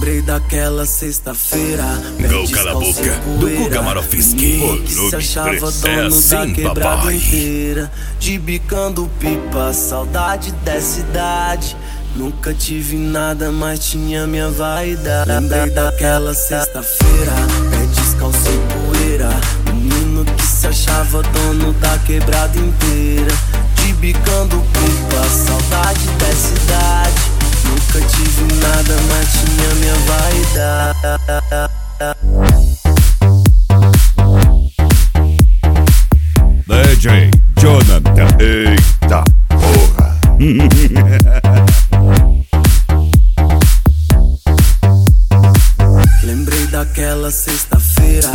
Lembrei daquela sexta-feira, Gol Cala a Boca, do Guga Marofiski. Que se achava dono da quebrada inteira. De bicando pipa, saudade dessa idade. Nunca tive nada, mas tinha minha vaidade. Lembrei daquela sexta-feira, pé descalço e poeira. Menino que se achava dono da quebrada inteira. De bicando pipa, saudade dessa idade. Nunca tive nada, mas tinha minha vaidade. DJ Jonathan, eita porra. Lembrei daquela sexta-feira.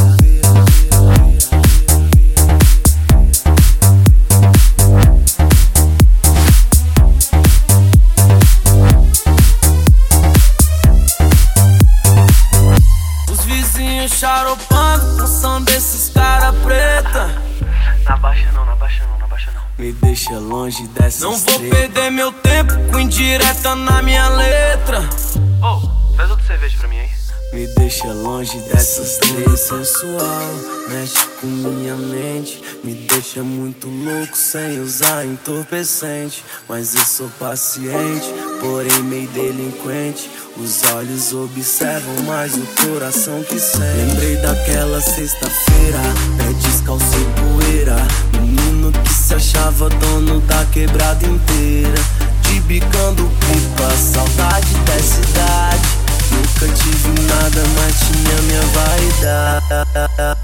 Os vizinhos charopando com som desses cara preta. Na baixa não, na baixa não, na baixa não. Me deixa longe dessa. Não vou perder meu tempo com indireta na minha letra. Oh, faz outra cerveja pra mim aí. Me deixa longe dessas três sensual. Mexe com minha mente. Me deixa muito louco sem usar entorpecente. Mas eu sou paciente, porém meio delinquente. Os olhos observam, mas o coração que sente. Lembrei daquela sexta-feira, pé descalço e poeira. Menino que se achava dono da quebrada inteira. De bicando pipa, saudade dessa idade. Nunca tive nada, mas tinha minha vaidade.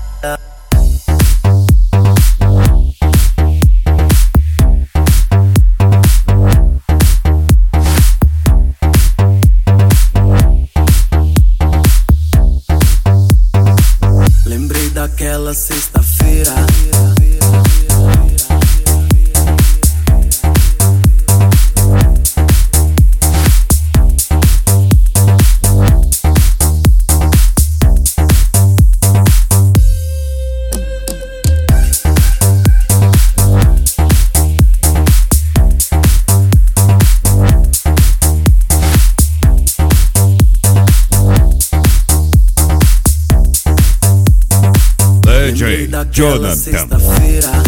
Lembrei daquela sexta-feira. DJ Jonathan. Sexta-feira.